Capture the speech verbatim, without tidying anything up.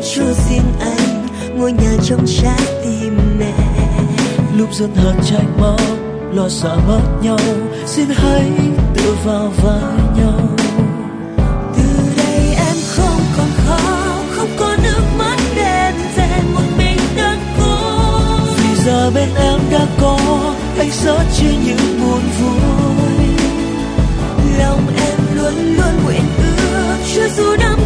cho riêng anh ngôi nhà trong trái tim này. Lúc giận hờn tranh máu, lo sợ mất nhau, xin hãy tựa vào vai nhau. Từ đây em không còn khóc, không có nước mắt đen rèn một mình đơn cô. Vì giờ bên em đã có anh sớt chia những buồn vui. Lòng em luôn luôn nguyện ước cho dù đắm